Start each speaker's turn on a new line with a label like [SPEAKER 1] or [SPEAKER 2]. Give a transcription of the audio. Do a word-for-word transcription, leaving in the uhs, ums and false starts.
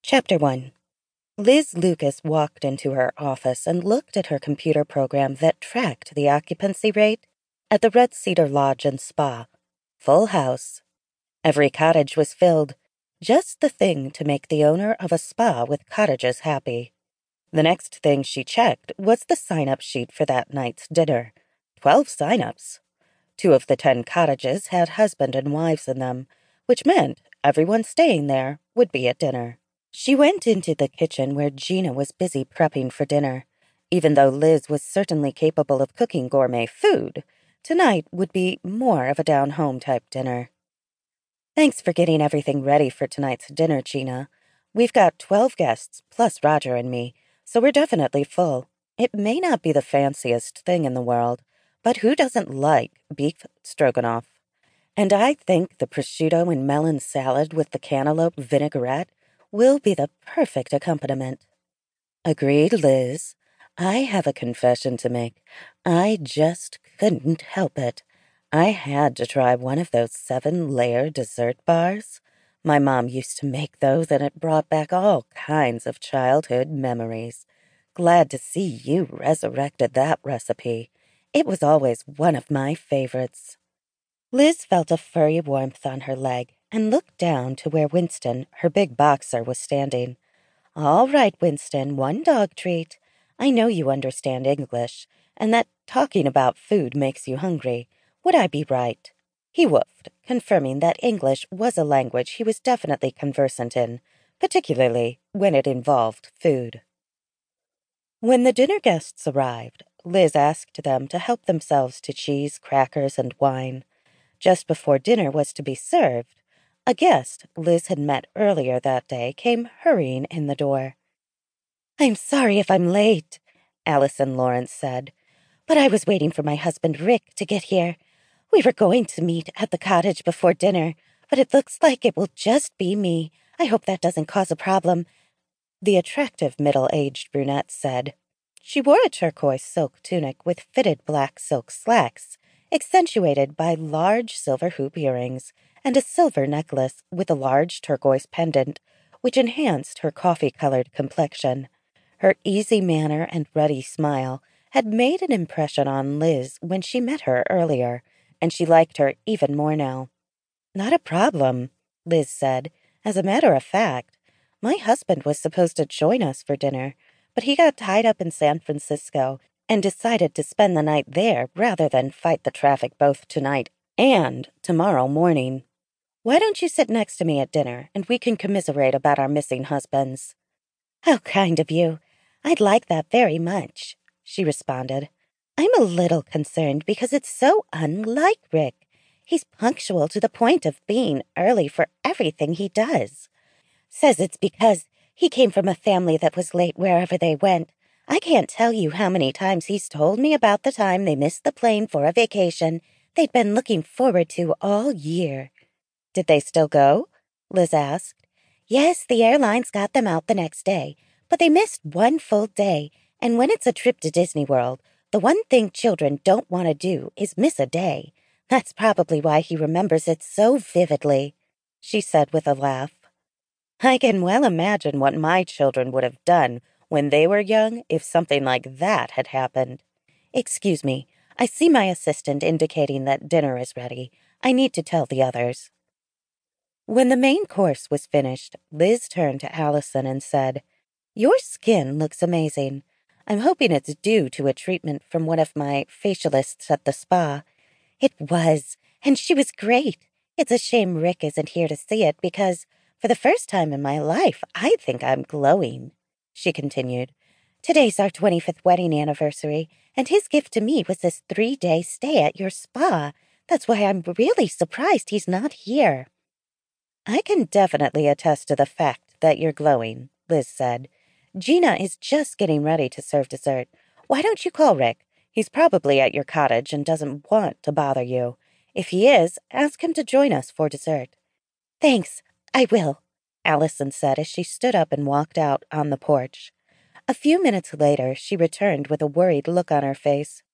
[SPEAKER 1] Chapter one. Liz Lucas walked into her office and looked at her computer program that tracked the occupancy rate at the Red Cedar Lodge and Spa. Full house. Every cottage was filled. Just the thing to make the owner of a spa with cottages happy. The next thing she checked was the sign-up sheet for that night's dinner. Twelve sign-ups. Two of the ten cottages had husband and wives in them, which meant everyone staying there would be at dinner. She went into the kitchen where Gina was busy prepping for dinner. Even though Liz was certainly capable of cooking gourmet food, tonight would be more of a down-home type dinner. Thanks for getting everything ready for tonight's dinner, Gina. We've got twelve guests, plus Roger and me, so we're definitely full. It may not be the fanciest thing in the world, but who doesn't like beef stroganoff? And I think the prosciutto and melon salad with the cantaloupe vinaigrette will be the perfect accompaniment. Agreed, Liz. I have a confession to make. I just couldn't help it. I had to try one of those seven-layer dessert bars. My mom used to make those, and it brought back all kinds of childhood memories. Glad to see you resurrected that recipe. It was always one of my favorites. Liz felt a furry warmth on her leg and looked down to where Winston, her big boxer, was standing. All right, Winston, one dog treat. I know you understand English, and that talking about food makes you hungry. Would I be right? He woofed, confirming that English was a language he was definitely conversant in, particularly when it involved food. When the dinner guests arrived, Liz asked them to help themselves to cheese, crackers, and wine. Just before dinner was to be served, a guest Liz had met earlier that day came hurrying in the door. "I'm sorry if I'm late," Allison Lawrence said, "but I was waiting for my husband Rick to get here. We were going to meet at the cottage before dinner, but it looks like it will just be me. I hope that doesn't cause a problem," the attractive middle-aged brunette said. She wore a turquoise silk tunic with fitted black silk slacks, accentuated by large silver hoop earrings, and a silver necklace with a large turquoise pendant, which enhanced her coffee-colored complexion. Her easy manner and ready smile had made an impression on Liz when she met her earlier, and she liked her even more now. "Not a problem," Liz said. "As a matter of fact, my husband was supposed to join us for dinner, but he got tied up in San Francisco and decided to spend the night there rather than fight the traffic both tonight and tomorrow morning. Why don't you sit next to me at dinner, and we can commiserate about our missing husbands?" "How kind of you. I'd like that very much," she responded. "I'm a little concerned because it's so unlike Rick. He's punctual to the point of being early for everything he does. Says it's because he came from a family that was late wherever they went. I can't tell you how many times he's told me about the time they missed the plane for a vacation they'd been looking forward to all year." "Did they still go?" Liz asked. "Yes, the airlines got them out the next day, but they missed one full day, and when it's a trip to Disney World, the one thing children don't want to do is miss a day. That's probably why he remembers it so vividly," she said with a laugh. "I can well imagine what my children would have done when they were young if something like that had happened. Excuse me, I see my assistant indicating that dinner is ready. I need to tell the others." When the main course was finished, Liz turned to Allison and said, "Your skin looks amazing. I'm hoping it's due to a treatment from one of my facialists at the spa." "It was, and she was great. It's a shame Rick isn't here to see it because, for the first time in my life, I think I'm glowing," she continued. "Today's our twenty-fifth wedding anniversary, and his gift to me was this three-day stay at your spa. That's why I'm really surprised he's not here." "I can definitely attest to the fact that you're glowing," Liz said. "Gina is just getting ready to serve dessert. Why don't you call Rick? He's probably at your cottage and doesn't want to bother you. If he is, ask him to join us for dessert." "Thanks, I will," Allison said as she stood up and walked out on the porch. A few minutes later, she returned with a worried look on her face.